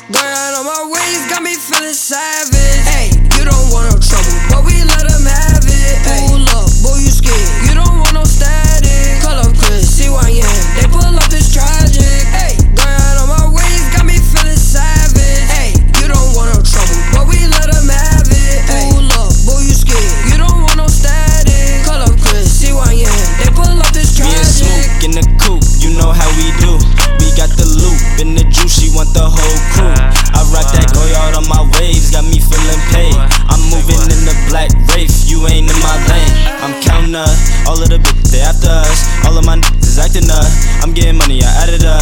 Going on my ways, got me feeling savage. Hey, you don't want no trouble, but we let them have it. Pull up, boy, you scared. You don't want no static. Call up Chris, CYN. They pull up, it's tragic. Hey, going on my ways, got me feeling savage. Hey, you don't want no trouble, but we let them have it. Pull up, boy, you scared. You don't want no static. Call up Chris, CYN. They pull up, it's tragic. Me and Smook in the coupe, you know how we do. We got the loop in the juice, she want the whole crew. I rock that Goyard on my waves, got me feeling paid. I'm moving in the black Wraith, you ain't in my lane. I'm counting up, all of the bitches, they after us. All of my niggas is acting up. I'm getting money, I added up.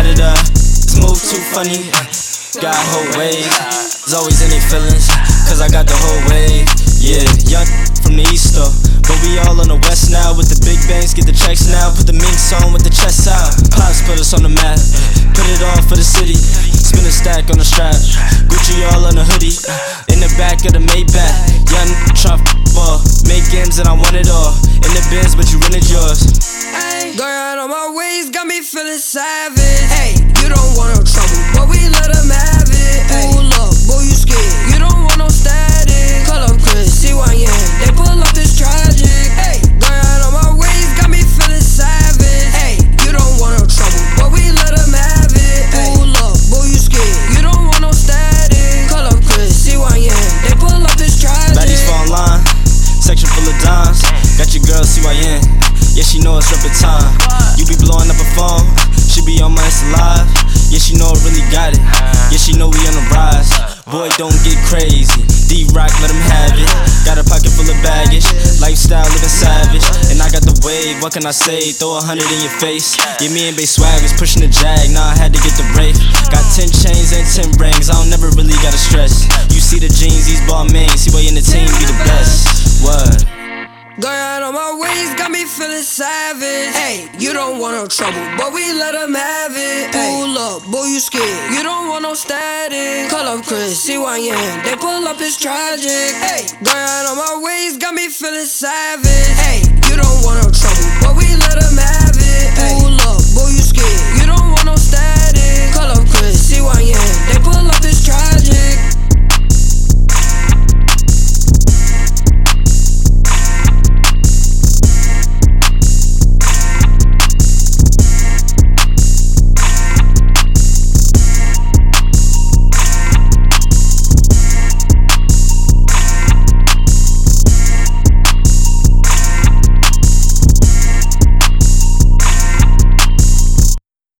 This move too funny, got whole wave. There's always any feelings, cause I got the whole wave. Yeah, young from the east though, but we all on the west now. With the big bangs, get the checks now. Put the minks on with the chest out. Pops put us on the map, put it on for the city. Spin a stack on the strap, Gucci all on the hoodie. In the back of the Maybach, young tryna ball. Make M's and I want it all. In the Benz, but you rented yours. Going on my ways, got me feeling savage. Hey, you don't want no trouble, but we let them have it. Pull up, boy, you scared. You don't want no static. Call up Chris, CYN. They pull up, it's tragic. Hey, going on my ways, got me feeling savage. Hey, you don't want no trouble, but we let them have it. Pull up, boy, you scared. You don't want no static. Call up Chris, CYN. They pull up, it's tragic. Baddies fall in line, section full of dimes. Got your girl CYN, yeah, she know it's reppin' time. You be blowing up her phone, she be on my Insta live. Yeah, she know I really got it, yeah, she know we on the rise. Boy, don't get crazy, D-Rock, let him have it. Got a pocket full of baggage, lifestyle living savage. And I got the wave, what can I say, throw 100 in your face. Yeah, me and Bay Swag was pushing the Jag, now I had to get the Wraith. Got 10 chains and 10 rings, I don't never really gotta stress. You see the jeans, these ball mains, see why in the team be the best. What? Going on my ways, got me feeling savage. Hey, you don't want no trouble, but we let them have it. Pull up, boy, you scared. You don't want no static. Call up Chris, CYN. They pull up, it's tragic. Hey, going on my ways, got me feeling savage. Hey, you don't want no trouble, but we let them have it. Pull up, boy, you scared. You don't want no static. Call up Chris, CYN.